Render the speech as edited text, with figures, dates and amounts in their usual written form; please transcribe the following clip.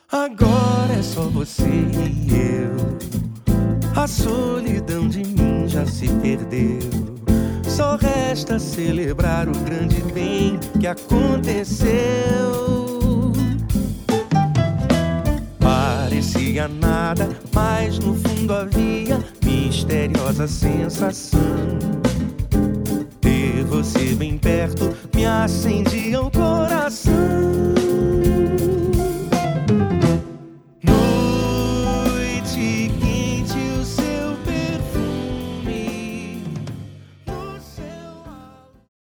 Agora é só você e eu. A solidão de mim já se perdeu. Só resta celebrar o grande bem que aconteceu. Parecia nada, mas no fundo havia misteriosa sensação. Ter você bem perto me acendia o coração.